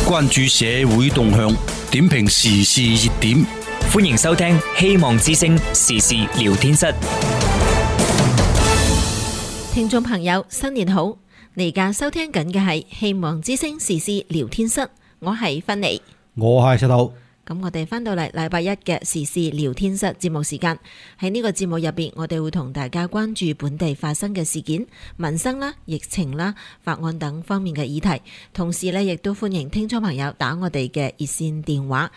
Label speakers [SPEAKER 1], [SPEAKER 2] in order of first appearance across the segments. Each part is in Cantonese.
[SPEAKER 1] 關注社會動向，點評時事熱點。
[SPEAKER 2] 歡迎收聽希望之聲時事聊天室。
[SPEAKER 3] 聽眾朋友，新年好！你而家收聽緊嘅係希望之聲時事聊天室，我係芬妮，
[SPEAKER 4] 我係石頭。
[SPEAKER 3] 咁我哋翻到嚟禮拜一嘅時事聊天室節目時間，喺呢個節目入邊，我哋會同大家關注本地發生嘅事件、民生啦、疫情啦、法案等方面嘅議題。同時呢，亦都歡迎聽眾朋友打我哋嘅熱線電話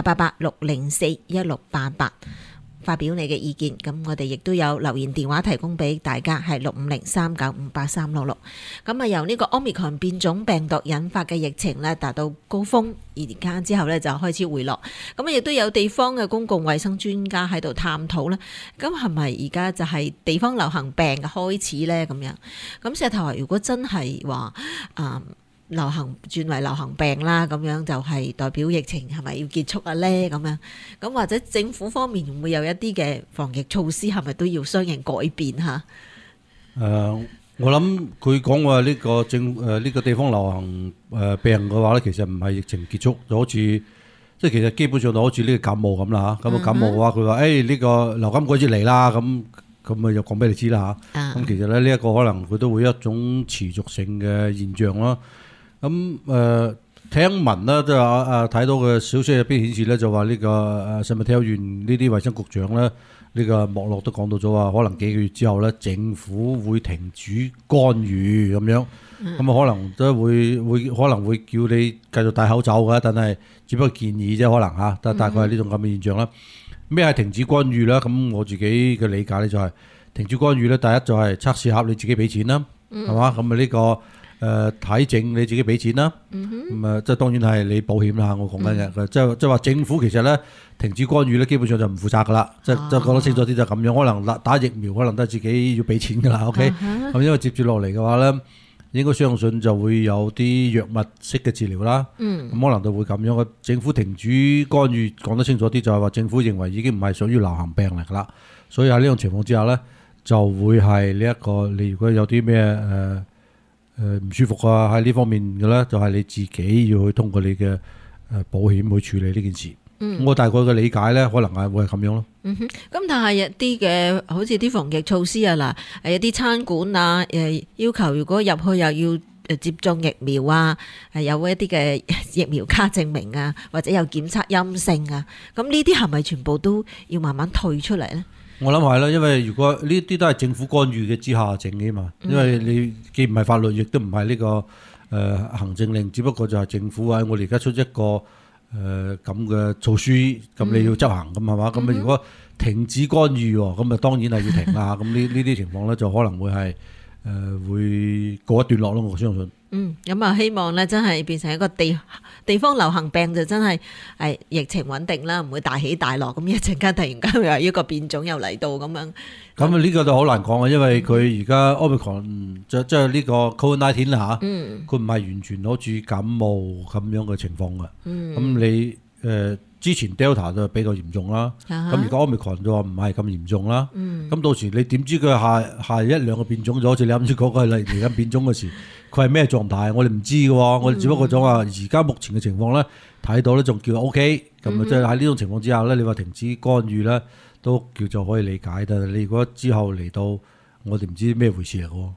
[SPEAKER 3] 888-604-1688。發表你嘅意見，咁我哋亦都有留言電話提供俾大家，係650-395-8366。咁啊，由呢個 Omicron 變種病毒引發嘅疫情咧達到高峰，而家之後咧就開始回落。咁亦都有地方嘅公共衛生專家喺度探討咧，咁係咪而家就係地方流行病嘅開始咧？咁樣，咁石頭話，如果真係話流行轉為流行病啦，咁樣就係代表疫情係咪要結束啊？呢咁樣，咁或者政府方面會唔會有一啲嘅防疫措施，係咪都要相應改變嚇？
[SPEAKER 4] 我諗佢講話呢個呢個地方流行病嘅話咧，其實唔係疫情結束，就好似即係其實基本上就好似呢個感冒咁啦嚇。咁感冒嘅話，佢話呢個流感季節嚟啦，咁啊又講俾你知啦嚇。咁其實咧呢一個可能佢都會一種持續性嘅現象啦。咁聽聞啦，即係睇到嘅消息入邊顯示咧，就話呢個聖馬태우縣呢啲衛生局長咧，呢個莫洛都講到咗話，可能幾個月之後咧，政府會停止干預咁樣，咁啊可能都會可能會叫你繼續戴口罩㗎，但係只不過建議啫，可能嚇，但大概係呢種咁嘅現象啦。咩係停止干預咧？咁我自己嘅理解咧就係停止干預咧，第一就係測試盒你自己俾錢啦，係嘛？咁啊呢個。睇症你自己俾錢啦，咁啊即係當然係你保險啦。我講緊嘅，即係話政府其實咧停止干預咧，基本上就唔負責噶啦。即係講得清楚啲就咁樣，可能打疫苗可能都係自己要俾錢噶啦。OK，咁因為接住落嚟嘅話咧，應該相信就會有啲藥物式嘅治療啦。咁可能就會咁樣嘅。政府停止干預講得清楚啲，就係話政府認為已經唔係屬於流行病嚟噶啦，所以喺呢種情況之下咧，就會係呢一個你如果有啲咩唔舒服啊，喺呢方面嘅咧，就係你自己要去通過你嘅保險去處理呢件事。我大概嘅理解咧，可能係會係咁樣咯。
[SPEAKER 3] 咁但係一啲嘅好似啲防疫措施啊，嗱，有啲餐館啊，要求如果入去又要接種疫苗啊，有一啲嘅疫苗卡證明啊，或者有檢測陰性啊，咁呢啲係咪全部都要慢慢退出嚟咧？
[SPEAKER 4] 我諗係啦，因為如果呢啲都係政府干預嘅之下整嘅嘛，因為你既唔係法律，亦都唔係呢個行政令，只不過就係政府話我哋而家出一個咁嘅措施，咁你要執行咁係嘛？咁啊如果停止干預喎，咁啊當然係要停啦。咁呢啲情況咧就可能會係會告一段落咯，我相信。
[SPEAKER 3] 咁啊希望咧真係變成一個地方流行病，就真係疫情穩定啦，唔會大起大落。咁一陣間突然間又一個變種又嚟到咁樣。
[SPEAKER 4] 咁啊呢個就好難講啊，因為佢而家 Omicron 即係呢個 COVID-19 啦嚇，佢唔係完全好似感冒咁樣嘅情況嘅。咁你之前 Delta 就比較嚴重啦，咁而家 Omicron 就話唔係咁嚴重啦。咁到時你點知佢下一兩個變種就好似你啱先講嘅嚟緊變種嘅時，佢係咩狀態？我哋唔知嘅喎，我哋只不過講話而家目前嘅情況咧，睇到咧仲叫 OK，咁啊即係喺呢種情況之下咧，你話停止干預咧，都叫做可以理解。但係你如果之後嚟到，我哋唔知咩回事嚟嘅。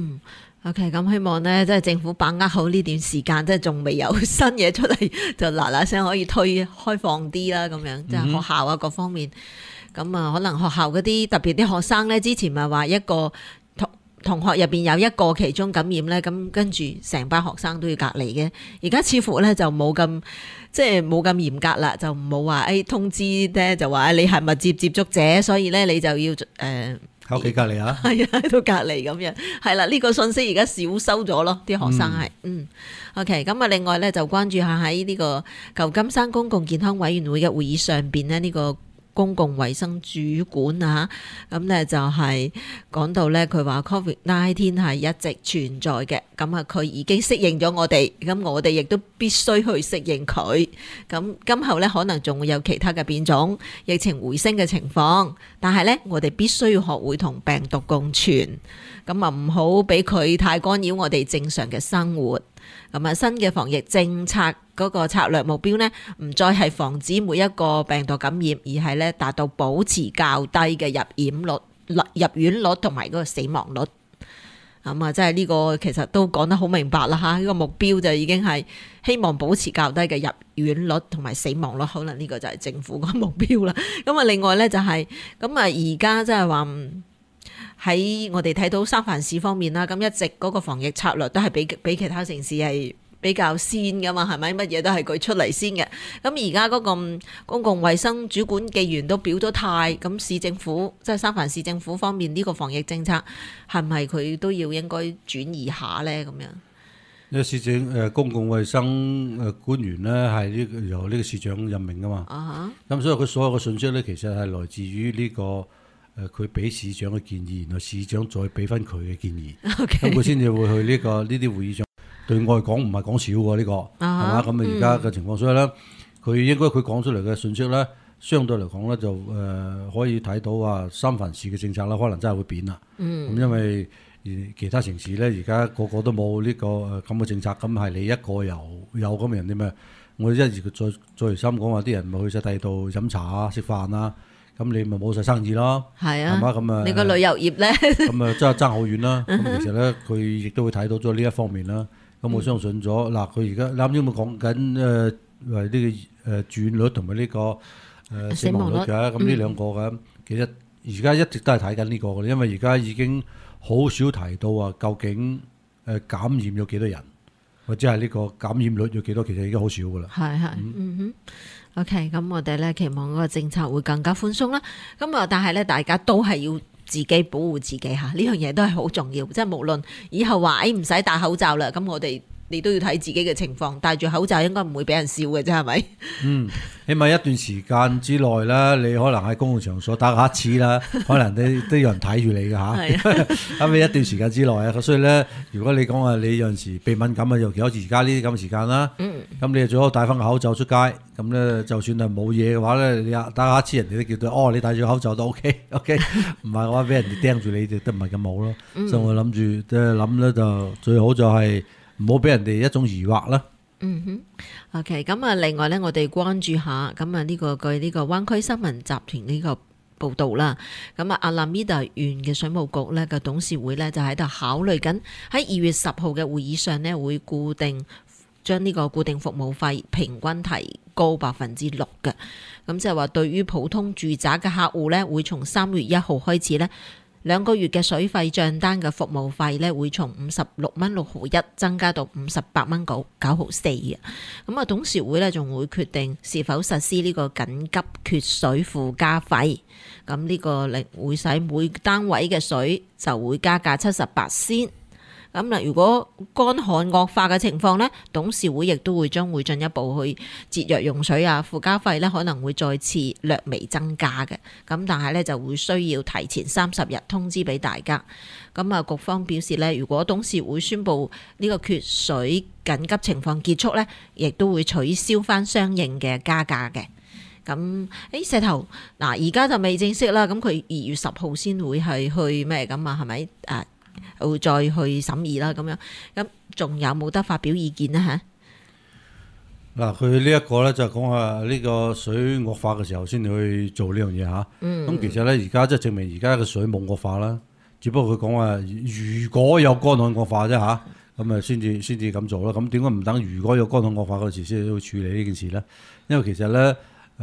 [SPEAKER 3] OK， 咁希望呢，即係政府把握好呢段時間，即係仲未有新嘢出嚟，就嗱嗱聲可以開放啲啦，咁樣即係學校啊各方面。咁啊，可能學校嗰啲特別啲學生呢，之前咪話一個同學入邊有一個其中感染呢，咁跟住成班學生都要隔離嘅。而家似乎呢，就冇咁嚴格啦，就冇話通知呢，就話你係密切接觸者，所以呢，你就要喺
[SPEAKER 4] 屋企隔離啊，
[SPEAKER 3] 係啊，喺度隔離咁樣，係啦，呢個信息而家少收咗咯，啲學生係OK，咁啊，另外咧就關注下喺呢個舊金山公共健康委員會嘅會議上邊呢，呢個公共衛生主管啊，咁咧就係講到咧，佢話 COVID-19 係一直存在嘅，咁啊佢已經適應咗我哋，咁我哋亦都必須去適應佢。咁今後咧可能仲會有其他嘅變種，疫情回升嘅情況，但係咧我哋必須要學會同病毒共存，咁啊唔好俾佢太干擾我哋正常嘅生活。 咁啊，新嘅防疫政策嗰個策略目標呢，唔再係防止每一個病毒感染，而係咧達到保持較低嘅入院率同埋嗰個死亡率。咁啊，即係呢個其實都講得好明白啦嚇，呢個目標就已經係希望保持較低嘅入院率同埋死亡率，可能呢個就係政府個目標啦。咁啊，另外咧就係咁啊，而家即係話喺我哋睇到三藩市方面啦，咁一直嗰個防疫策略都係比其他城市係比較先噶嘛，係咪？乜嘢都係佢出嚟先嘅。咁而家嗰個公共衛生主管既然都表咗態，咁市政府即係三藩市政府方面呢個防疫政策係咪佢都要應該轉移下咧？咁樣
[SPEAKER 4] 呢個市政公共衛生官員咧係由呢個市長任命噶嘛。咁所以佢所有嘅信息咧，其實係來自於呢個佢俾市長嘅建議，然後市長再俾翻佢嘅建議，咁佢先至會去呢啲會議上。對外講唔係講少喎呢個，係嘛？咁啊而家嘅情況，所以咧佢應該佢講出嚟嘅信息咧，相對嚟講咧就可以睇到話三藩市嘅政策啦，可能真係會變啦。咁因為其他城市咧而家個個都冇呢個咁嘅政策，咁係你一個有咁人啲咩？我一而再而三講話啲人咪去晒第二度飲茶啊、食飯啊。咁你咪冇晒生意咯，係啊，係嘛？咁啊，
[SPEAKER 3] 你個旅遊業咧，
[SPEAKER 4] 咁啊真係爭好遠啦。咁其實咧，佢亦都會睇到咗呢一方面啦。咁我相信咗嗱，佢而家啱先咪講緊呢個住院率同埋呢個死亡率嘅，咁呢兩個嘅，其實而家一直都係睇緊呢個嘅，因為而家已經好少提到話究竟感染咗幾多人，或者係呢個感染率有幾多，其實已經好少噶啦。
[SPEAKER 3] 係OK， 咁我哋咧期望嗰個政策會更加寬鬆啦。咁啊，但係咧，大家都係要自己保護自己嚇，呢樣嘢都係好重要。即係無論以後話唔使戴口罩啦，咁我哋你都要睇自己嘅情況。戴住口罩應該唔會俾人笑嘅啫，係咪？
[SPEAKER 4] 起碼一段時間之內啦，你可能喺公共場所打乞嗤啦，可能都有人睇住你嘅嚇。咁一段時間之內啊，所以咧，如果你講話你有陣時鼻敏感啊，尤其好似而家呢啲咁嘅時間啦，咁你最好戴翻個口罩出街。咁咧，就算係冇嘢嘅話咧，你打乞嗤人哋都叫到你戴住口罩都 OK，唔係嘅話俾人哋盯住你，都唔係咁好咯。所以我諗住即係諗咧，就最好就係唔好俾人哋一種疑惑啦。
[SPEAKER 3] OK， 咁啊，另外咧，我哋關注下咁啊呢個據呢個灣區新聞集團呢個報導啦。咁啊，阿拉米達縣嘅水務局咧嘅董事會咧就喺度考慮緊喺2月10號嘅會議上呢，會將呢個固定服務費平均提高6%嘅。咁即係話對於普通住宅嘅客戶咧，會從3月1號開始咧，2個月嘅水費帳單嘅服務費咧，會從56.6毫1增加到58.9毫4嘅。咁啊，董事會咧仲會決定是否實施呢個緊急缺水附加費。咁呢個會使每單位嘅水就會加價78仙。咁嗱，如果乾旱惡化嘅情況呢，董事會亦都將會進一步去節約用水啊，附加費呢可能會再次略微增加嘅。咁但係呢就會需要提前30日通知俾大家。咁啊，局方表示呢，如果董事會宣布呢個缺水緊急情況結束呢，亦都會取消翻相應嘅加價嘅。咁石頭嗱，而家就未正式啦。咁佢2月10號先會係去咩咁啊？係咪啊？會再去審議啦，咁樣咁仲有冇得發表意見呢？嚇？
[SPEAKER 4] 嗱，佢呢一個咧就講下呢個水惡化嘅時候先去做呢樣嘢嚇。咁其實咧而家即係證明而家嘅水冇惡化啦，只不過佢講話如果有乾旱惡化啫嚇，咁啊先至咁做啦。咁點解唔等如果有乾旱惡化嗰時先去處理呢件事咧？因為其實咧，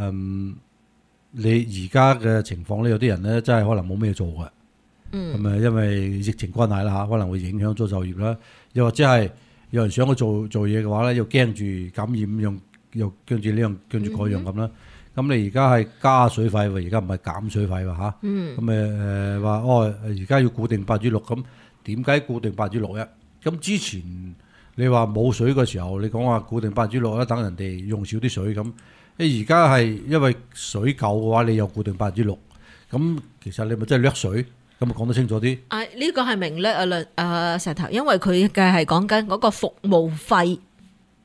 [SPEAKER 4] 你而家嘅情況咧，有啲人咧真係可能冇咩做嘅。咁因為疫情關係啦嚇，可能會影響咗就業啦，又或者係有人想去做嘢嘅話咧，又驚住感染，又跟住呢樣跟住嗰樣咁啦。咁你而家係加水費喎，而家唔係減水費喎嚇。咁話而家要固定6%，咁點解固定6%啫？咁之前你話冇水嘅時候，你講話固定6%啦，等人哋用少啲水咁。而家係因為水夠嘅話，你又固定6%，咁其實你咪真係掠水。咁啊，講得清楚啲。
[SPEAKER 3] 呢個係明略石頭，因為佢嘅係講緊嗰個服務費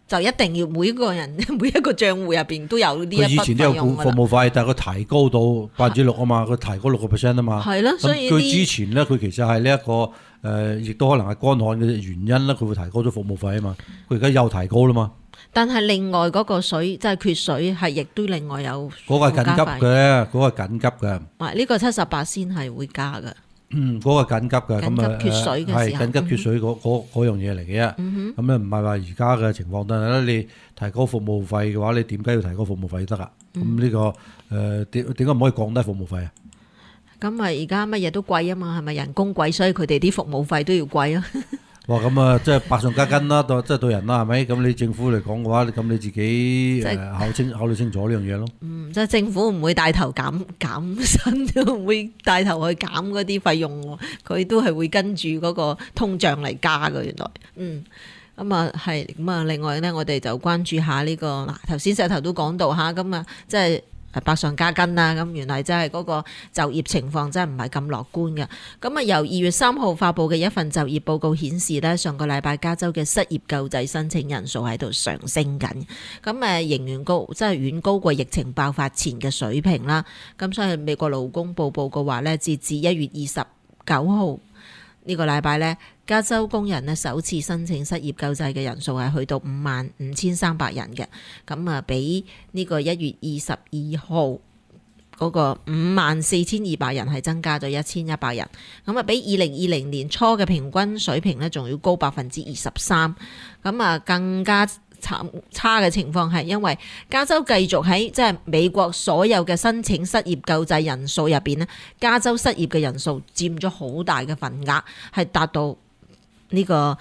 [SPEAKER 3] 就一定要每一個人每一個帳戶入邊都有呢一筆
[SPEAKER 4] 佢以前都有
[SPEAKER 3] 費用㗎啦。
[SPEAKER 4] 服務費，但係佢提高到6%啊嘛，佢提高6%啊嘛。
[SPEAKER 3] 係咯，所以
[SPEAKER 4] 咁佢之前咧，佢其實係呢一個亦都可能係乾旱嘅原因啦，佢會提高咗服務費啊嘛。佢而家又提高啦嘛。
[SPEAKER 3] 但係另外嗰個水即係缺水係亦都另外有
[SPEAKER 4] 嗰個係緊急嘅，嗰個係緊急嘅。
[SPEAKER 3] 呢個78先係會加嘅。
[SPEAKER 4] 嗰個緊急嘅，咁
[SPEAKER 3] 緊急缺水嘅時候
[SPEAKER 4] 係緊急缺水嗰樣嘢嚟嘅啫。咁咧唔係話而家嘅情況，但係咧你提高服務費嘅話，你點解要提高服務費得啊？咁呢個點解唔可以降低服務費啊？
[SPEAKER 3] 咁啊，而家乜嘢都貴啊嘛，係咪人工貴，所以佢哋啲服務費都要貴啊？
[SPEAKER 4] 哇！咁啊，即係百上加斤啦，即係對人啦，係咪？咁你政府嚟講嘅話，咁你自己考慮清楚呢樣嘢咯。
[SPEAKER 3] 即係政府唔會帶頭減薪，唔會帶頭去減嗰啲費用喎，佢都係會跟住嗰個通脹嚟加嘅。原來，咁啊係，咁啊另外咧，我哋就關注下呢個嗱，頭先石頭都講到嚇，咁啊即係。百上加斤啦，咁原來真係嗰個就業情況真係唔係咁樂觀嘅。咁啊，由2月3號發布嘅一份就業報告顯示呢，上個禮拜加州嘅失業救濟申請人數喺度上升緊，咁仍然高，即係遠高過疫情爆發前嘅水平啦。咁所以美國勞工部報告話呢，截至1月29號呢個禮拜呢，加州工人呢首次申請失業救濟嘅人數係去到55,300人嘅，咁啊比呢個1月22號嗰個54,200人係增加咗1,100人，咁啊比2020年初嘅平均水平呢仲要高23%，咁啊更加差嘅情況係因為加州繼續喺即係美國所有嘅申請失業救濟人數入邊呢，加州失業嘅人數佔咗好大嘅份額，係達到呢個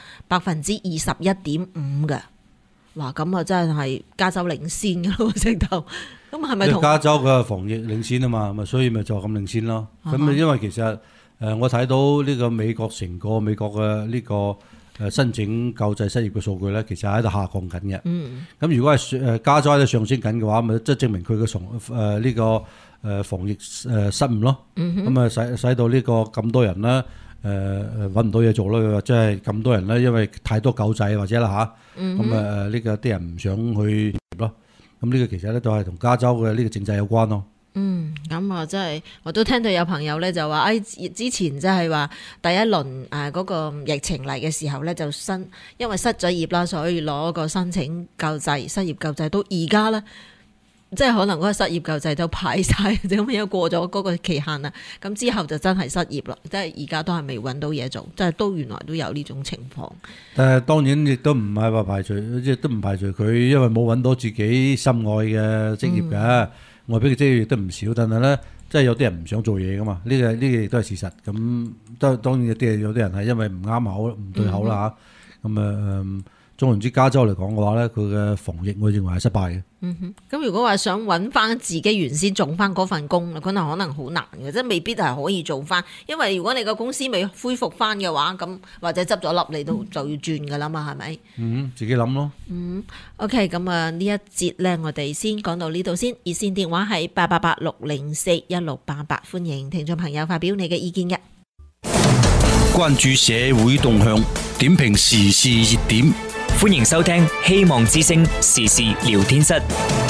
[SPEAKER 3] 21.5%嘅。哇！咁啊真係加州領先嘅咯，直頭。咁係咪同
[SPEAKER 4] 加州嘅防疫領先啊嘛？咪所以咪就咁領先咯。咁因為其實我睇到呢個美國成個美國嘅呢個申請救濟失業嘅數據咧，其實喺度下降緊嘅。咁如果係加州喺度上升緊嘅話，咪即係證明佢嘅呢個防疫失誤咯。咁啊使到呢個咁多人咧揾唔到嘢做咯，即係咁多人咧，因為太多救濟或者啦嚇。咁呢個啲人唔想去咯。咁呢個其實咧都係同加州嘅呢個政策有關咯。
[SPEAKER 3] 咁啊，真係我都聽到有朋友咧就話，之前即係話第一輪嗰個疫情嚟嘅時候咧，就因為失咗業啦，所以攞個申請救濟、失業救濟，到而家咧，即係可能嗰個失業救濟都派晒，就咁樣過咗嗰個期限啦。咁之後就真係失業啦，即係而家都係未揾到嘢做，即係都原來都有呢種情況。
[SPEAKER 4] 但係當然亦都唔係話排除，亦都唔排除佢因為冇揾到自己心愛嘅職業嘅。外邊嘅職業亦都唔少，但係咧，即係有啲人唔想做嘢噶嘛，呢個亦都係事實。咁當然有啲人係因為唔啱口、唔對口啦嚇。咁總言之，加州嚟講嘅話咧，佢嘅防疫我認為係失敗嘅。
[SPEAKER 3] 咁如果話想揾翻自己原先做翻嗰份工，可能好難嘅，即係未必係可以做翻。因為如果你個公司未恢復翻嘅話，咁或者執咗笠，你都就要轉噶啦嘛，係咪？
[SPEAKER 4] 自己諗咯。
[SPEAKER 3] OK， 咁啊呢一節咧，我哋先講到呢度先。熱線電話係888-604-1688，歡迎聽眾朋友發表你嘅意見嘅。
[SPEAKER 1] 關注社會動向，點評時事熱點。
[SPEAKER 2] 歡迎收聽希望之聲時事聊天室。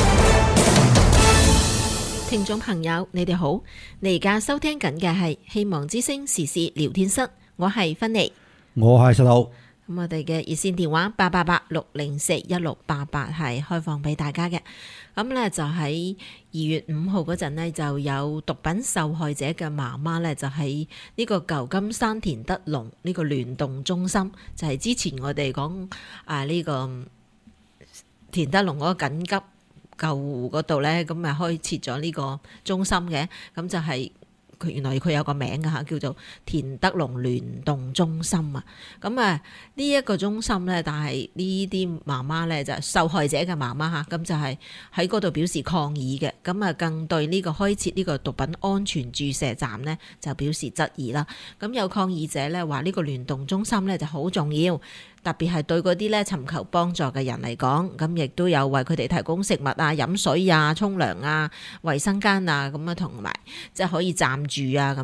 [SPEAKER 3] 聽眾朋友，你哋好，你而家收聽緊嘅係希望之聲時事聊天室，我係芬妮，
[SPEAKER 4] 我係石頭。
[SPEAKER 3] 咁我哋嘅熱線電話888-604-1688係開放俾大家嘅。咁咧就喺2月5號嗰陣呢，就有毒品受害者嘅媽媽咧，就喺呢個舊金山田德龍呢個聯動中心，就係之前我哋講呢個田德龍嗰個緊急救護嗰度咧，咁咪開設咗呢個中心嘅，咁就係。原來佢有個名㗎嚇，叫做田德龍聯動中心啊。咁呢一個中心咧，但係呢啲媽媽咧就係受害者嘅媽媽嚇，咁就係喺嗰度表示抗議嘅。咁更對呢個開設呢個毒品安全注射站呢，就表示質疑啦。咁有抗議者咧話呢個聯動中心咧就好重要。特別係對嗰啲咧尋求幫助嘅人嚟講，咁亦都有為佢哋提供食物啊、飲水啊、沖涼啊、衛生間啊咁啊，同埋即係可以暫住啊咁樣。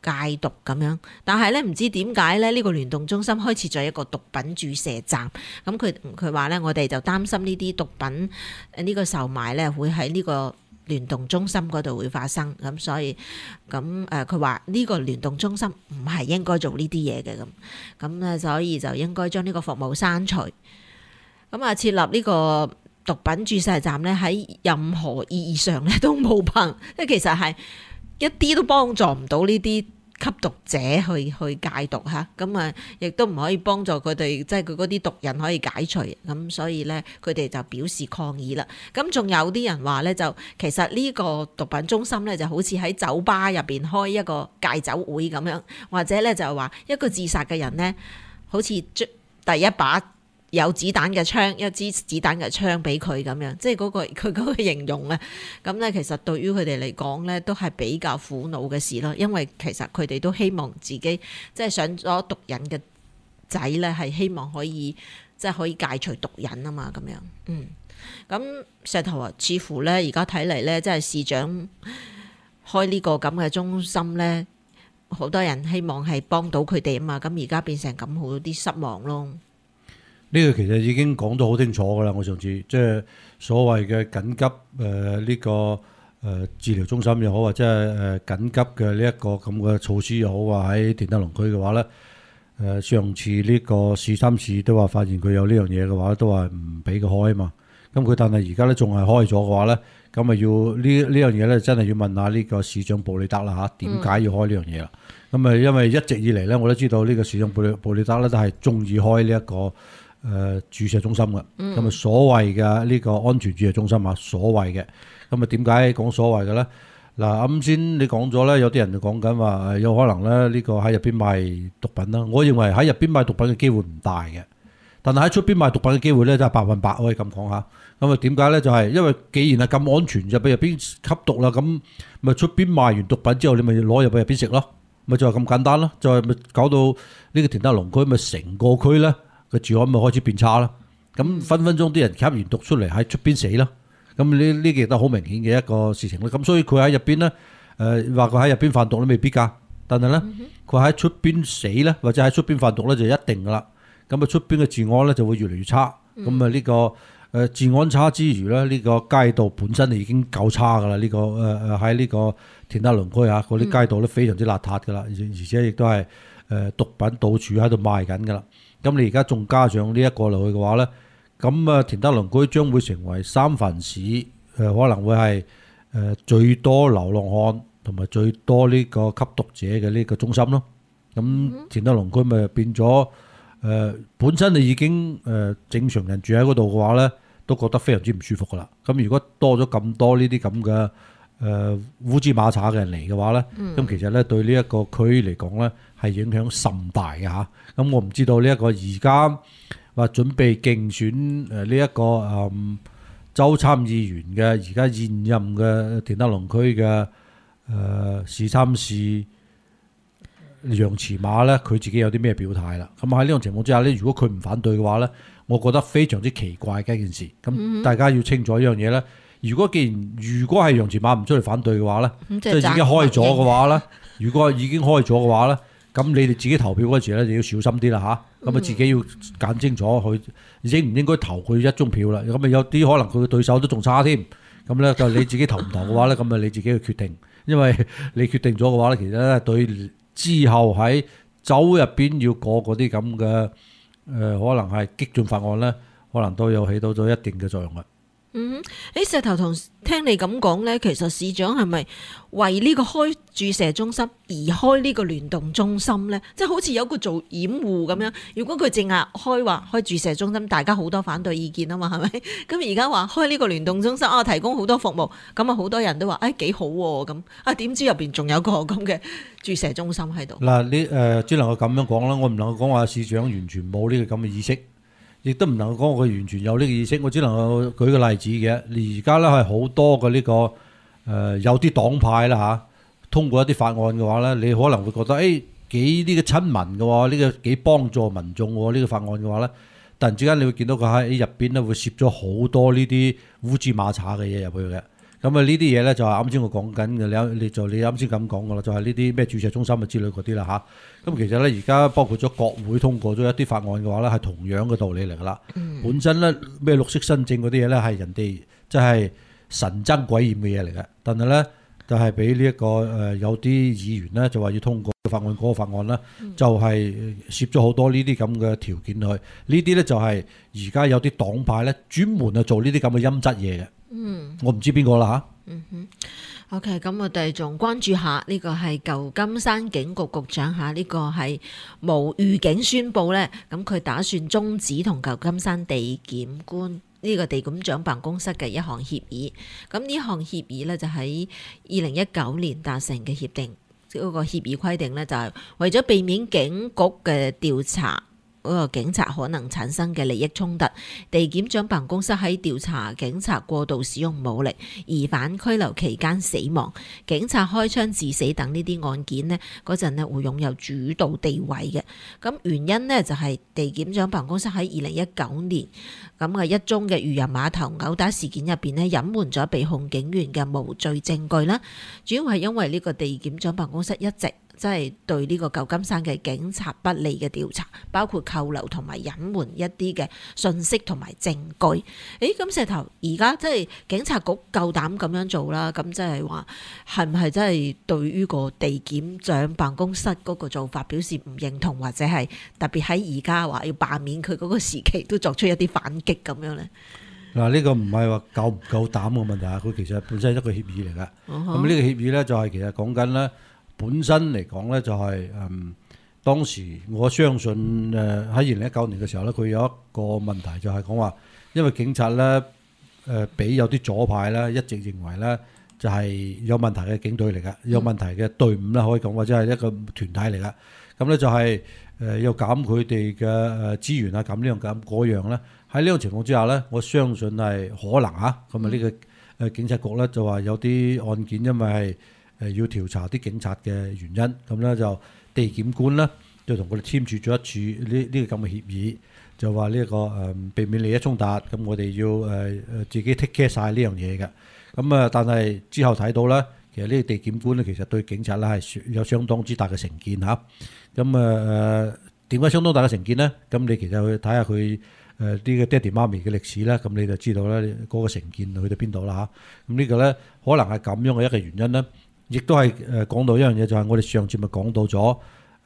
[SPEAKER 3] 戒毒咁樣。但係咧唔知點解咧呢個聯動中心開設咗一個毒品注射站。咁佢話咧，我哋就擔心呢啲毒品呢個售賣咧會喺呢個聯動中心嗰度會發生。咁所以佢話呢個聯動中心唔係應該做呢啲嘢嘅咁咧，所以就應該將呢個服務刪除。咁設立呢個毒品注射站咧，喺任何意義上咧都冇幫，即係其實係一啲都幫助唔到呢啲吸毒者去戒毒嚇。咁亦都唔可以幫助佢哋，即係佢嗰啲毒癮可以解除。咁所以咧，佢哋就表示抗議啦。咁仲有啲人話咧，就其實呢個毒品中心咧，就好似喺酒吧入邊開一個戒酒會咁樣，或者咧就話一個自殺嘅人咧，好似第一把有子彈嘅槍，一支子彈嘅槍俾佢咁樣，即係佢嗰個形容咧，咁咧其實對於佢哋嚟講咧，都係比較苦惱嘅事咯。因為其實佢哋都希望自己即係上咗毒癮嘅仔咧，係希望可以即係可以戒除毒癮啊嘛，咁樣。咁石頭啊，似乎咧而家睇嚟咧，即係市長開呢個咁嘅中心咧，好多人希望係幫到佢哋啊嘛。咁而家變成咁，好啲失望咯。
[SPEAKER 4] 呢個其實已經講到好清楚㗎啦，我上次即係所謂嘅緊急呢個治療中心又好，或者係緊急嘅呢一個咁嘅措施又好，話喺田德隆區嘅話咧，上次呢個市三市都話發現佢有呢樣嘢嘅話，都話唔俾佢開啊嘛。咁佢但係而家咧仲係開咗嘅話咧，咁啊要呢樣嘢咧，真係要問下呢個市長布里德啦嚇，點解要開呢樣嘢啦？咁因為一直以嚟咧，我都知道呢個市長布里德咧都係中意開呢一個注射中心嘅。咁所謂嘅呢個安全注射中心啊，所謂嘅，咁點解講所謂嘅咧？嗱，啱先你講咗咧，有啲人就講緊話有可能咧呢個喺入邊賣毒品啦。我認為喺入邊賣毒品嘅機會唔大嘅，但係喺出邊賣毒品嘅機會咧就係100%可以咁講下。咁點解咧？就係因為既然係咁安全，就俾入邊吸毒啦，咁咪出邊賣完毒品之後，你咪攞入去入邊食咯，咪就係咁簡單咯。就係咪搞到呢個田德隆區咪成個區咧個治安咪開始變差啦？咁分分鐘啲人吸完毒出嚟喺出邊死啦。咁呢亦都好明顯嘅一個事情啦。咁所以佢喺入邊咧，話佢喺入邊販毒都未必㗎。但係咧，佢喺出邊死咧，或者喺出邊販毒咧就一定㗎啦。咁啊出邊嘅治安咧就會越嚟越差。咁啊呢個治安差之餘咧，呢個街道本身已經夠差㗎啦。呢個喺呢個田德隆區啊，嗰啲街道都非常之邋遢㗎啦，而且亦都係毒品到處喺度賣緊㗎啦。咁你而家仲加上呢一個落去嘅話咧，咁田德隆區將會成為三藩市可能會係最多流浪漢同埋最多呢個吸毒者嘅呢個中心咯。咁田德隆區咪變咗本身你已經正常人住喺嗰度嘅話咧，都覺得非常之唔舒服噶啦。咁如果多咗咁多呢啲咁嘅烏茲馬查嘅人嚟嘅話咧，咁其實咧對呢一個區嚟講咧係影響甚大嘅嚇。咁我唔知道呢一個而家話準備競選呢一個州參議員嘅而家現任嘅田德隆區嘅市參事楊慈馬咧，佢自己有啲咩表態啦？咁喺呢種情況之下咧，如果佢唔反對嘅話咧，我覺得非常之奇怪嘅一件事。咁大家要清楚一樣嘢咧。如果係楊慈馬唔出嚟反對嘅話咧，即係已經開咗嘅話咧，如果已經開咗嘅話咧，咁你哋自己投票嗰時咧就要小心啲啦嚇。咁自己要揀清楚佢應唔應該投佢一宗票啦。咁有啲可能佢嘅對手都仲差添。咁咧就你自己投唔投嘅話咧，咁你自己去決定。因為你決定咗嘅話咧，其實咧對之後喺州入邊要過嗰啲咁嘅可能係激進法案咧，可能都有起到咗一定嘅作用嘅。
[SPEAKER 3] 石頭同聽你咁講咧，其實市長係咪為呢個開注射中心而開呢個聯動中心咧？即係好似有個做掩護咁樣。如果佢淨係開注射中心，大家好多反對意見啊嘛，係咪？咁而家話開呢個聯動中心提供好多服務，咁啊好多人都話幾好喎咁。點知入邊仲有個咁嘅注射中心喺度？嗱，
[SPEAKER 4] 你只能夠咁樣講啦。我唔能夠講話市長完全冇呢個咁嘅意識。亦都唔能夠講佢完全有呢個意識，我只能夠舉個例子嘅。而家咧係好多嘅呢個有啲黨派啦嚇，通過一啲法案嘅話咧，你可能會覺得幾呢個親民嘅喎，呢個幾幫助民眾喎，呢個法案嘅話咧，突然之間你會見到佢喺入邊咧會攝咗好多呢啲烏茲馬查嘅嘢入去嘅。 咁啊呢啲嘢咧就係啱先我講緊嘅，你啱先咁講噶啦，就係呢啲咩注射中心啊之類嗰啲啦嚇。咁其實咧而家包括咗國會通過咗一啲法案嘅話咧，係同樣嘅道理嚟噶啦。本身咧咩綠色新政嗰啲嘢咧係人哋即係神憎鬼厭嘅嘢嚟嘅，但係咧就係俾呢一個有啲議員咧就話要通過法案嗰個法案啦，就係攝咗好多呢啲咁嘅條件去。呢啲咧就係而家有啲黨派咧專門去做呢啲咁嘅陰質嘢嘅。我唔知邊個啦嚇。
[SPEAKER 3] OK， 咁我哋仲關注下呢個係舊金山警局局長嚇，呢個係無預警宣布呢，咁佢打算終止同舊金山地檢官呢個地檢長辦公室嘅一項協議。咁呢項協議呢，就喺2019年達成嘅協定，嗰個協議規定呢，就係為咗避免警局嘅調查嗰個警察可能產生嘅利益衝突，地檢長辦公室喺調查警察過度使用武力、疑犯拘留期間死亡、警察開槍致死等呢啲案件呢，嗰陣呢會擁有主導地位嘅。咁原因呢，就係地檢長辦公室喺2019年咁嘅一宗嘅漁人碼頭毆打事件入邊呢，隱瞞咗被控警員嘅無罪證據啦。主要係因為呢個地檢長辦公室一直即係對呢個舊金山嘅警察不利嘅調查，包括扣留同埋隱瞞一啲嘅信息同埋證據。咁石頭而家即係警察局夠膽咁樣做啦，咁即係話係唔係真係對於個地檢長辦公室嗰個做法表示唔認同，或者係特別喺而家話要罷免佢嗰個時期都作出一啲反擊咁樣咧？
[SPEAKER 4] 嗱，呢個唔係話夠唔夠膽嘅問題啊，佢其實本身係一個協議嚟㗎。咁呢個協議咧就係其實講緊咧。本身嚟講咧就係當時我相信喺2019年嘅時候咧，佢有一個問題就係講話，因為警察咧俾有啲左派咧一直認為咧就係有問題嘅警隊嚟㗎，有問題嘅隊伍啦可以講，或者係一個團體嚟㗎。咁咧就係要減佢哋嘅資源啊，減呢樣減嗰樣咧。喺呢種情況之下咧，我相信係可能嚇。咁啊呢個警察局咧就話有啲案件因為係要調查啲警察嘅原因，咁咧就地檢官咧就同佢哋簽署咗一處呢個咁嘅協議，就話呢一個避免利益衝突，咁我哋要自己 take care 曬呢樣嘢嘅。咁啊，但係之後睇到咧，其實呢個地檢官咧其實對警察咧係有相當之大嘅成見嚇。咁點解相當大嘅成見咧？咁你其實去睇下佢呢個爹哋媽咪嘅歷史咧，咁你就知道咧嗰個成見去到邊度啦嚇。咁呢個咧可能係咁樣嘅一個原因咧。亦都係講到一樣嘢，就係我哋上次咪講到咗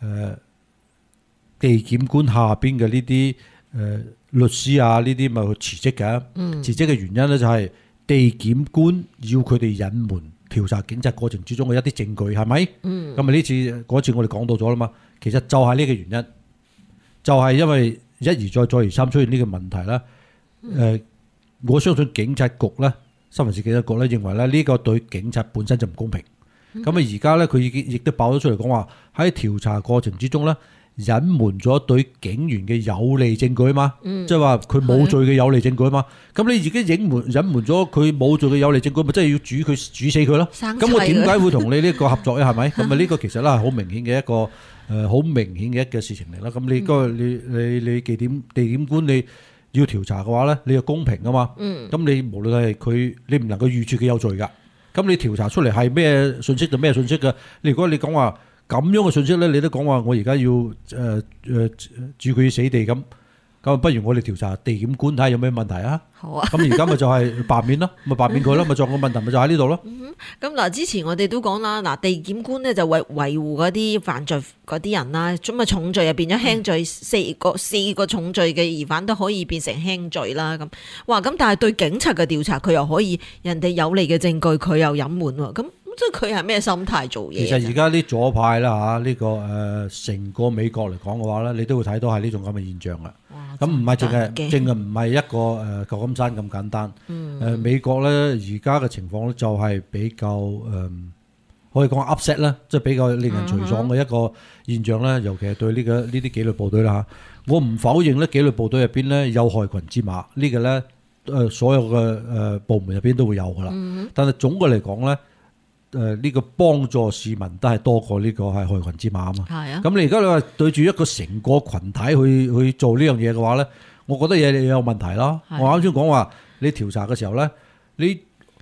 [SPEAKER 4] 地檢官下邊嘅呢啲律師啊，呢啲咪去辭職嘅。辭職嘅原因咧就係地檢官要佢哋隱瞞調查警察過程之中嘅一啲證據，係咪？咁啊呢次嗰次我哋講到咗啦嘛，其實就係呢個原因，就係因為一而再再而三出現呢個問題啦。我相信警察局咧，新聞市警察局咧認為咧呢個對警察本身就唔公平。咁啊而家咧佢亦都爆咗出嚟講話喺調查過程之中咧隱瞞咗對警員嘅有利證據啊嘛，即係話佢冇罪嘅有利證據啊嘛。咁你自己隱瞞咗佢冇罪嘅有利證據，咪真係要煮死佢咯？咁我點解會同你呢個合作咧？係咪？咁啊呢個其實咧係好明顯嘅一個好明顯嘅一個事情嚟啦。咁你嗰你地檢官你要調查嘅話咧，你要公平啊嘛。咁你無論係佢，你唔能夠預設佢有罪㗎。咁你調查出嚟係咩信息就咩信息㗎？如果你講話咁樣嘅信息咧，你都講話我而家要置佢死地咁不如我哋調查地檢官睇下有咩問題啊？好啊！咁而家咪就係罷免咯，咪罷免佢咯，咪仲有個問題咪就喺呢度咯。
[SPEAKER 3] 咁嗱，之前我哋都講啦，嗱地檢官咧就維護嗰啲犯罪嗰啲人啦，咁啊重罪又變咗輕罪，四個重罪嘅疑犯都可以變成輕罪啦。咁哇，咁但係對警察嘅調查佢又可以人哋有利嘅證據佢又隱瞞喎，咁即係佢係咩心態做嘢？其實
[SPEAKER 4] 而家啲左派啦嚇，呢個成個美國嚟講嘅話咧，你都會睇到係呢種咁嘅現象啦。咁唔係淨係唔係一個舊金山咁簡單。美國咧而家嘅情況咧就係比較可以講 upset 啦，即係比較令人沮喪嘅一個現象咧。尤其係對呢啲紀律部隊啦嚇，我唔否認咧紀律部隊入邊咧有害群之馬，呢個咧所有嘅部門入邊都會有噶啦。但係總嘅嚟講咧。呢個幫助市民都係多過呢個係害群之馬啊嘛。係啊。咁你而家你話對住一個成個群體去做呢樣嘢嘅話咧，我覺得嘢有問題咯。我啱先講話你調查嘅時候咧，你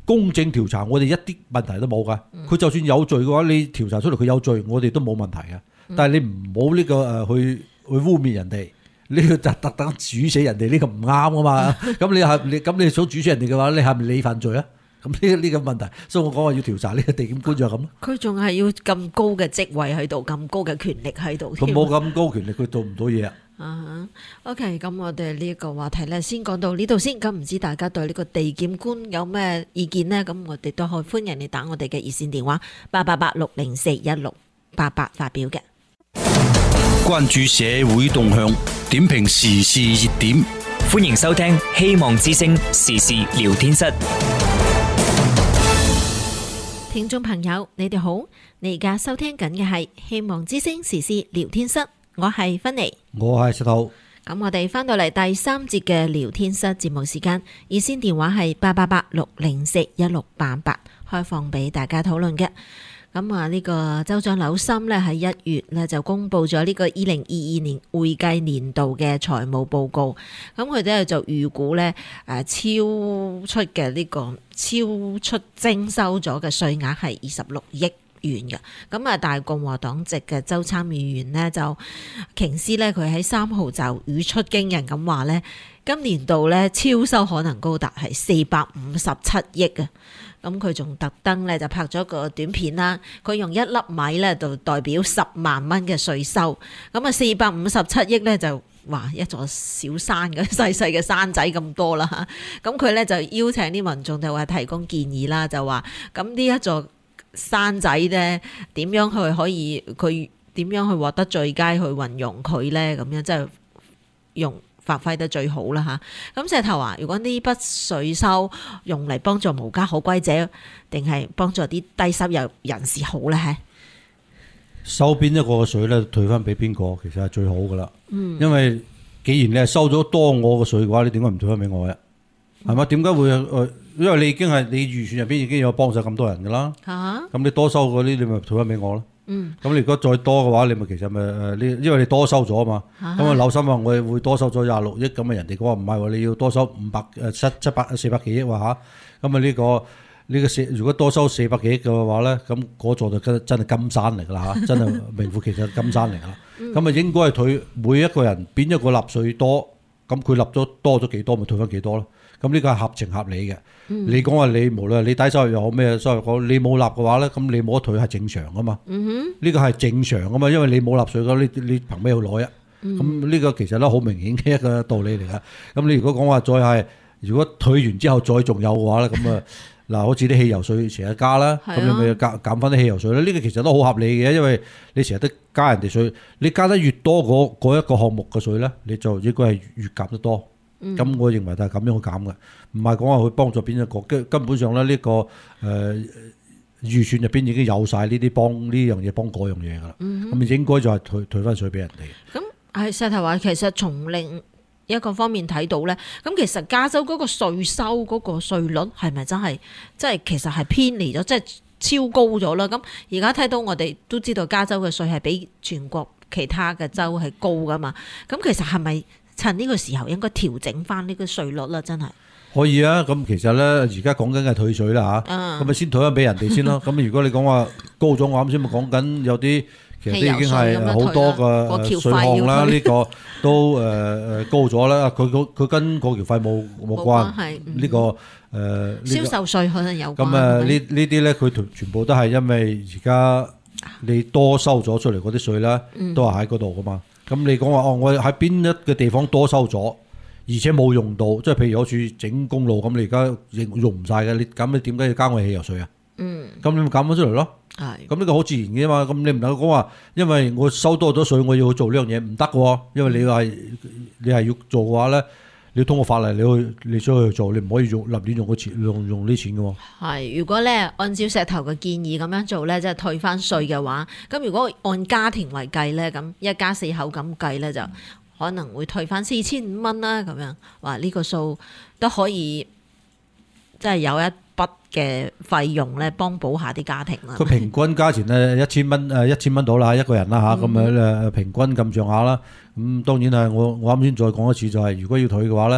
[SPEAKER 4] 公正調查，我哋一啲問題都冇噶。佢就算有罪嘅話，你調查出嚟佢有罪，我哋都冇問題嘅。但係你唔好呢個去污蔑人哋，呢個就特登煮死人哋，呢個唔啱啊嘛。咁你想煮死人哋嘅話，你係咪你犯罪啊？咁呢個問題，所以我講話要調查呢個地檢官就係咁咯。
[SPEAKER 3] 佢仲係要咁高嘅職位喺度，咁高嘅權力喺度。
[SPEAKER 4] 佢冇咁高權力，佢做唔到嘢啊。
[SPEAKER 3] OK， 咁我哋呢個話題咧，先講到呢度先。咁唔知大家對呢個地檢官有咩意見呢？咁我哋都可以歡迎你打我哋嘅熱線電話888-604-1688發表嘅。
[SPEAKER 1] 關注社會動向，點評時事熱點。
[SPEAKER 2] 歡迎收聽希望之聲時事聊天室。
[SPEAKER 3] 聽眾朋友，你哋好，你而家收聽緊嘅係希望之聲時事聊天室，我係芬妮，
[SPEAKER 4] 我係石頭。
[SPEAKER 3] 咁我哋翻到嚟第三節嘅聊天室節目時間，熱線電話係888-604-1688，開放俾大家討論嘅。咁啊，呢個州長紐森呢喺1月呢就公布咗呢個2022年會計年度嘅財務報告。咁佢哋就預估呢超出徵收咗嘅稅額係26億元嘅。咁啊，但係共和黨籍嘅州參議員呢，就瓊斯呢，佢喺3號就語出驚人咁話呢，今年度呢超收可能高達係457億啊！咁佢仲特登咧就拍咗個短片啦，佢用1粒米咧就代表10萬蚊嘅稅收，咁啊457億咧就哇一座小山嘅細細嘅山仔咁多啦嚇，咁佢咧就邀請啲民眾就話提供建議啦，就話咁呢一座山仔咧點樣去可以佢點樣去獲得最佳去運用佢咧，咁樣即係用發揮得最好啦嚇，咁石頭話：如果呢筆稅收用嚟幫助無家可歸者，定係幫助啲低收入人士好咧？
[SPEAKER 4] 收邊一個嘅稅咧，退翻俾邊個，其實係最好噶啦。因為既然你係收咗多我嘅稅嘅話，你點解唔退翻俾我嘅？係嘛？點解會？因為你已經係你預算入邊已經有幫手咁多人噶啦。咁你多收嗰啲，你咪退翻俾我咯。咁你如果再多嘅話，你咪其實咪因為你多收咗啊嘛。咁啊，紐森話我會多收咗26億，咁啊人哋講話唔係喎，你要多收400幾億喎嚇。咁啊呢個如果多收400幾億嘅話咧，咁嗰座就真係金山嚟㗎啦嚇，真係名副其實金山嚟㗎啦。咁啊應該係退每一個人邊一個納稅多，咁佢納咗多咗幾多，咪退翻幾多咯。咁呢個係合情合理嘅。你講話你無論你低收入又好咩收入講，你冇納嘅話咧，咁你冇得退係正常㗎嘛。呢個係正常㗎嘛，因為你冇納稅嘅，你憑咩去攞啊？咁呢個其實都好明顯嘅一個道理嚟㗎。咁你如果講話再係，如果退完之後再仲有嘅話咧，咁啊嗱，好似啲汽油稅成日加啦，咁你咪減翻啲汽油稅咧。呢個其實都好合理嘅，因為你成日都加人哋稅，你加得越多嗰一個項目嘅稅咧，你就應該係越減得多。咁我認為就係咁樣去減嘅，唔係講話去幫助邊一個，根本上咧呢個預算入邊已經有晒呢啲幫呢樣嘢幫嗰樣嘢噶啦，咁應該就係退翻稅俾人哋。
[SPEAKER 3] 咁係石頭話，其實從另一個方面睇到咧，咁其實加州嗰個稅收嗰個稅率係咪真係即係其實係偏離咗，即係超高咗啦？咁而家睇到我哋都知道加州嘅稅係比全國其他嘅州係高噶嘛，咁其實係咪趁呢個時候應該調整翻呢個稅率啦？真係
[SPEAKER 4] 可以啊！咁其實咧，而家講緊係退稅啦嚇，咁咪先退翻俾人哋先咯。咁如果你講話高咗，我啱先咪講緊有啲其實都已經係好多個稅項啦，呢個都高咗啦。佢跟嗰條費冇關，呢個
[SPEAKER 3] 銷售稅可能有關。
[SPEAKER 4] 咁呢啲咧，佢全部都係因為而家你多收咗出嚟嗰啲稅啦，都係喺嗰度噶嘛。咁你講話我喺邊一個地方多收咗，而且冇用到，即係譬如好似整公路咁，你而家用唔晒嘅，你點解要加我汽油稅啊？咁你咪減翻出嚟咯。咁呢個好自然嘅嘛。咁你唔能夠講話，因為我收多咗稅，我要去做呢樣嘢，唔得喎。因為你係要做嘅話咧，你要通過法例，你想去做，你唔可以立亂用個錢用呢錢嘅喎。係，
[SPEAKER 3] 如果咧按照石頭嘅建議咁樣做咧，即係退翻稅嘅話，咁如果按家庭為計咧，咁一家4口咁計咧，就可能會退翻4500蚊啦。咁樣話呢個數都可以，即係有一筆嘅費用咧，幫補下啲家庭啦。
[SPEAKER 4] 佢平均價錢咧1000蚊到啦，一個人啦嚇，咁樣平均咁上下啦。咁當然係我啱先再講一次，就係如果要退嘅話咧，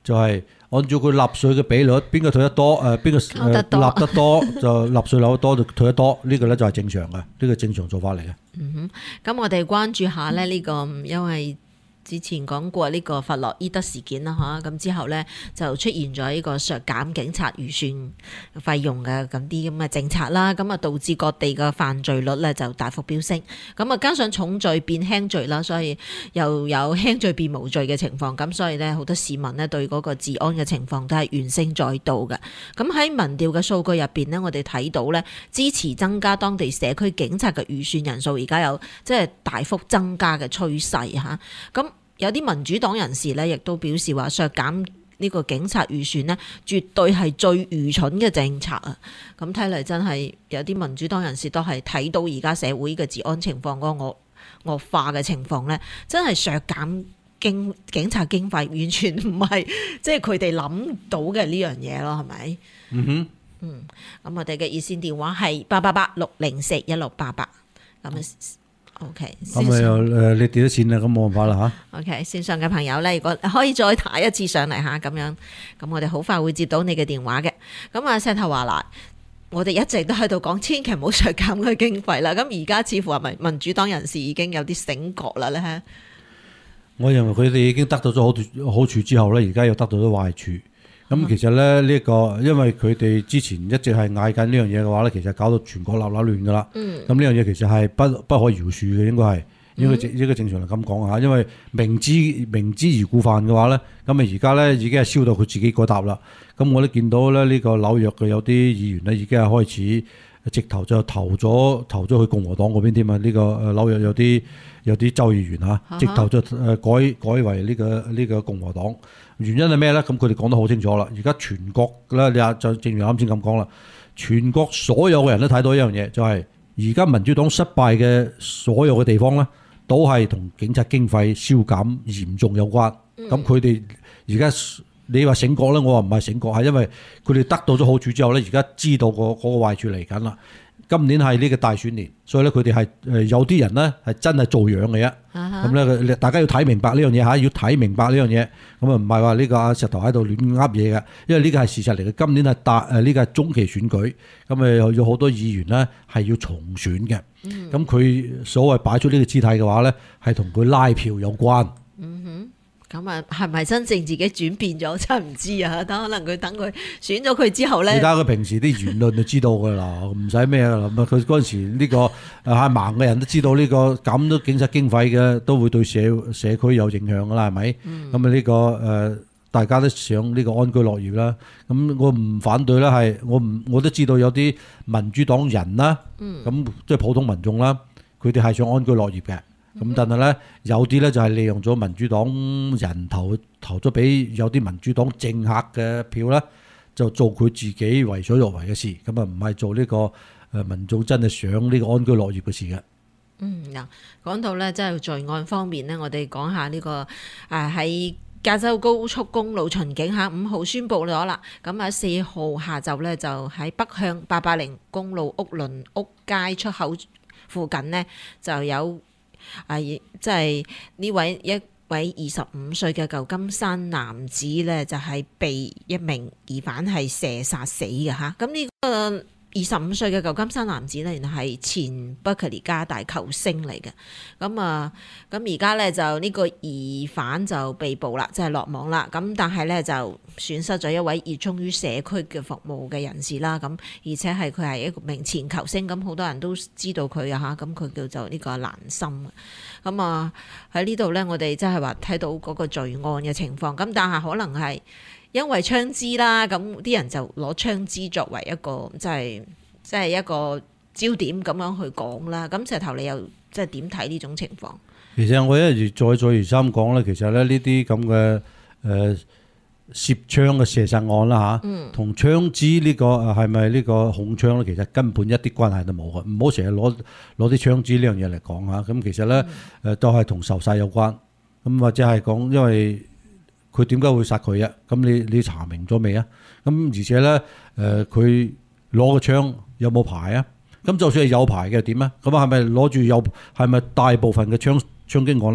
[SPEAKER 4] 就係按照佢納稅嘅比率，邊個退得多，邊個納得多就納稅納得多就退得多，呢個咧就係正常嘅，呢個正常做法嚟嘅。
[SPEAKER 3] 咁我哋關注下咧呢個，因為之前講過呢個弗洛伊德事件啦嚇，咁之後咧就出現咗呢個削減警察預算費用嘅咁啲咁嘅政策啦，咁啊導致各地嘅犯罪率咧就大幅飆升，咁啊加上重罪變輕罪啦，所以又有輕罪變無罪嘅情況，咁所以咧好多市民咧對嗰個治安嘅情況都係怨聲載道嘅。咁喺民調嘅數據入邊咧，我哋睇到咧支持增加當地社區警察嘅預算人數，而家有即係大幅增加嘅趨勢嚇，咁。有啲民主黨人士咧，亦都表示話削減呢個警察預算呢，絕對係最愚蠢嘅政策啊！咁睇嚟真係有啲民主黨人士都係睇到而家社會嘅治安情況嗰個惡化嘅情況咧，真係削減警察經費，完全唔係即係佢哋諗到嘅呢樣嘢咯，係咪？咁我哋嘅熱線電話係888-604-1688，咁OK，
[SPEAKER 4] 咁又你跌咗錢啦，咁冇辦法啦嚇。
[SPEAKER 3] OK， 線上嘅朋友咧，如果可以再打一次上嚟嚇，咁樣咁我哋好快會接到你嘅電話嘅。咁啊，石頭話嗱，我哋一直都喺度講，千祈唔好削減佢經費啦。咁而家似乎係咪民主黨人士已經有啲醒覺啦咧？
[SPEAKER 4] 我認為佢哋已經得到咗好處之後咧，而家又得到咗壞處。咁其實咧呢個，因為佢哋之前一直係嗌緊呢樣嘢嘅話咧，其實搞到全國立亂噶啦。咁呢樣嘢其實係不可饒恕嘅，應該正常嚟咁講嚇。因為明知而故犯嘅話咧，咁啊而家咧已經係燒到佢自己嗰笪啦。咁我都見到咧呢個紐約嘅有啲議員咧已經係開始直頭就投咗去共和黨嗰邊添啊！呢個紐約有啲州議員嚇，直頭就改為呢個共和黨。原因係咩咧？咁佢哋講得好清楚啦。而家全國咧，你就正如啱先咁講啦，全國所有嘅人都睇到一樣嘢，就係而家民主黨失敗嘅所有嘅地方咧，都係同警察經費削減嚴重有關。咁佢哋而家你話醒覺咧，我話唔係醒覺，係因為佢哋得到咗好處之後咧，而家知道嗰個壞處嚟緊啦。今年係呢個大選年，所以咧佢哋係有啲人咧係真係做樣嘅啫。咁咧大家要睇明白呢樣嘢嚇，要睇明白呢樣嘢。咁啊唔係話呢個阿石頭喺度亂噏嘢嘅，因為呢個係事實嚟嘅。今年係呢個係中期選舉，咁啊有好多議員咧係要重選嘅。咁佢所謂擺出呢個姿態嘅話咧，係同佢拉票有關。
[SPEAKER 3] 咁啊，係咪真正自己轉變咗？真係唔知啊！可能佢等佢選咗佢之後咧，
[SPEAKER 4] 你睇佢平時啲言論就知道㗎啦，唔使咩㗎啦。佢嗰陣時呢個係盲嘅人都知道呢個減咗警察經費嘅都會對社區有影響㗎啦，係咪？咁啊呢個大家都想呢個安居樂業啦。咁我唔反對啦，係我都知道有啲民主黨人啦，咁即係普通民眾啦，佢哋係想安居樂業嘅。咁但係咧，有啲咧就係利用咗民主黨人投咗俾有啲民主黨政客嘅票咧，就做佢自己為所欲為嘅事，咁啊唔係做呢個民眾真係想呢個安居樂業嘅事嘅。
[SPEAKER 3] 嗱，講到咧即係罪案方面咧，我哋講下呢個喺加州高速公路巡警下5號宣佈咗啦，咁喺4號下晝咧就喺北向880公路屋倫屋街出口附近呢，就有。即係呢位一位25歲嘅舊金山男子咧，就係被一名疑犯係射殺死嘅嚇。咁呢個25歲嘅舊金山男子咧，原來係前伯克利加大球星嚟嘅。咁而家咧就呢個疑犯就被捕啦，即係落網啦。咁但係咧就損失咗一位熱衷於社區嘅服務嘅人士啦。咁而且佢係一名前球星，咁好多人都知道佢啊嚇。咁佢叫做呢個蘭森。咁喺呢度咧，我哋即係話睇到嗰個罪案嘅情況。咁但係可能係因為槍支啦，咁啲人就攞槍支作為一個即係一個焦點咁樣去講啦。咁石頭你又即係點睇呢種情況？
[SPEAKER 4] 其實我一而再而三講咧，其實咧呢啲咁嘅涉槍嘅射殺案啦嚇，同槍支呢個係咪呢個控槍咧，其實根本一啲關係都冇嘅。唔好成日攞啲槍支呢樣嘢嚟講嚇。咁其實咧都係同仇殺有關。咁或者係講因為佢點解會殺佢啊？咁你查明咗未啊？咁而且咧佢攞個槍有冇牌啊？咁就算係有牌嘅點啊？咁係咪攞住係咪大部分嘅槍擊案咧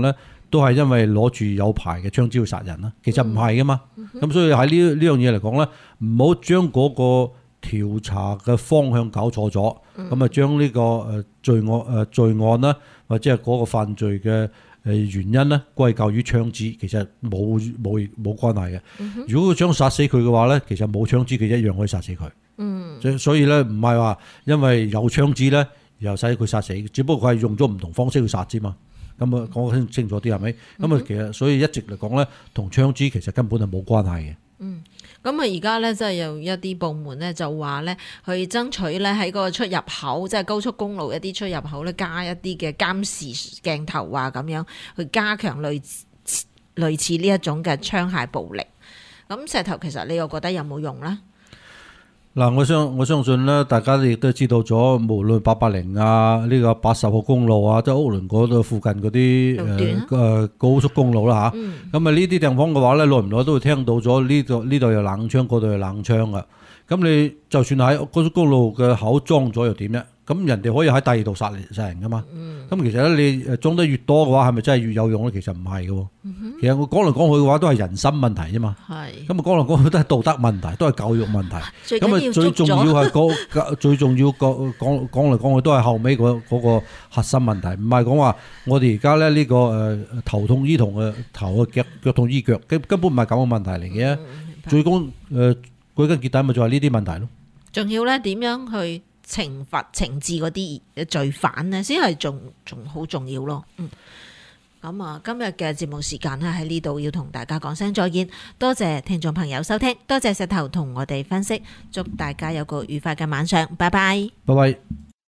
[SPEAKER 4] 都係因為攞住有牌嘅槍支去殺人啦。其實唔係噶嘛，咁所以喺呢樣嘢嚟講咧，唔好將嗰個調查嘅方向搞錯咗，咁啊將呢個罪案啦，或者係嗰個犯罪嘅原因咧歸咎於槍支，其實冇關係嘅。如果佢想殺死佢嘅話咧，其實冇槍支佢一樣可以殺死佢。所以咧唔係話因為有槍支咧，又使佢殺死，只不過佢係用咗唔同方式去殺之嘛。咁啊講清楚啲係咪？咁啊其實所以一直嚟講咧，同槍支其實根本係冇關係嘅。
[SPEAKER 3] 咁啊而家咧即係有一啲部門咧就話咧去爭取咧喺個出入口，即係高速公路一啲出入口咧加一啲嘅監視鏡頭啊，咁樣去加強類似呢一種嘅槍械暴力。咁石頭其實你又覺得有冇用咧？
[SPEAKER 4] 嗱，我相信咧，大家亦都知道咗，無論880啊，呢個80號公路啊，即係屋崙嗰度附近嗰啲高速公路啦嚇。咁啊呢啲地方嘅話咧，耐唔耐都會聽到咗呢度有冷槍，嗰度有冷槍噶。咁你就算喺高速公路嘅口裝咗又點啫？咁人哋可以喺第二度殺人噶嘛？咁其實咧，你裝得越多嘅話，係咪真係越有用咧？其實唔係嘅。其實我講嚟講去嘅話，都係人心問題啫嘛。係。咁啊講嚟講去都係道德問題，都係教育問題。咁啊最重要係最重要講嚟講去都係後尾嗰個核心問題，唔係講話我哋而家咧呢個頭痛醫頭嘅頭嘅腳痛醫腳，根本唔係咁嘅問題嚟嘅。最終歸根結底咪就係呢啲問題咯。
[SPEAKER 3] 仲要咧點樣去懲治嗰啲罪犯呢？先係仲好重要咯。咁啊，今日嘅節目時間咧喺呢度要同大家講聲再見，多謝聽眾朋友收聽，多謝石頭同我哋分析，祝大家有個愉快嘅晚上，拜拜。
[SPEAKER 4] 拜拜。